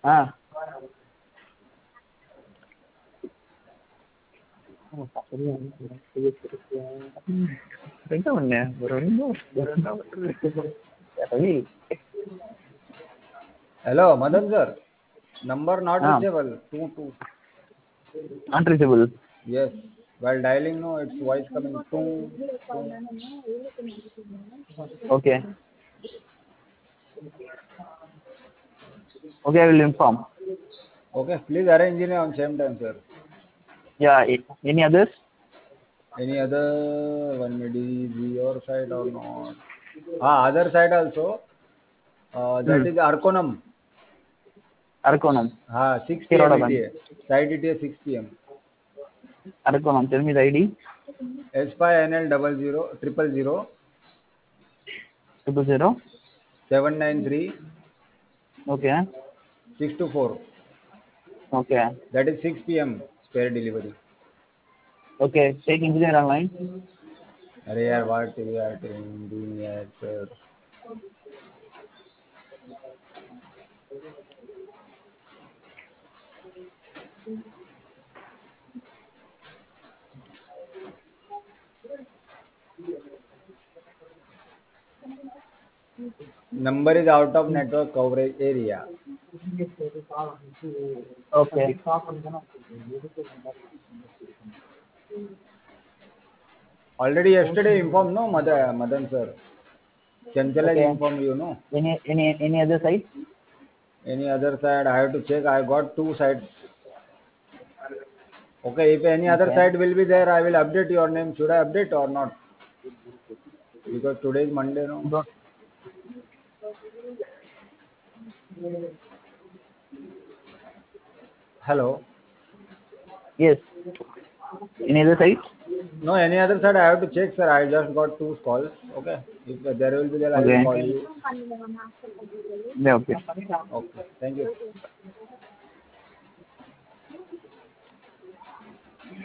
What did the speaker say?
Ah. Teka mana? Baru Hello, Madan sir. Number not Ah, reachable. Two. untraceable. Yes. While dialing, no, it's voice coming. Two. Okay. Okay, I will inform. Okay. Please arrange it on same time, sir. Yeah. Any others? Any other one maybe your side or not? Ah, other side also. That is Arconum. Arakonam. 6 p.m. Kirodaban. ETA. Side ETA 6 p.m. Arakonam. Tell me the ID. S5NL 00 000. 793 Okay. 624. Okay. That is 6 p.m. spare delivery. Okay. Take engineer online. अरे यार what we are doing यार sir. Number is out of network coverage area. Okay. Already yesterday informed no Madan sir. Chanchal has Okay. informed you no. Any other site? Any other side I have to check. I got two sides. Okay, if any other Okay. side will be there, I will update your name. Should I update or not? Because today is Monday no. Don't. Hello. Yes. Any other site? No, any other side I have to check, sir. I just got two calls. Okay. If there will be there, I will Okay. call you. Yeah. Okay. Okay. Thank you.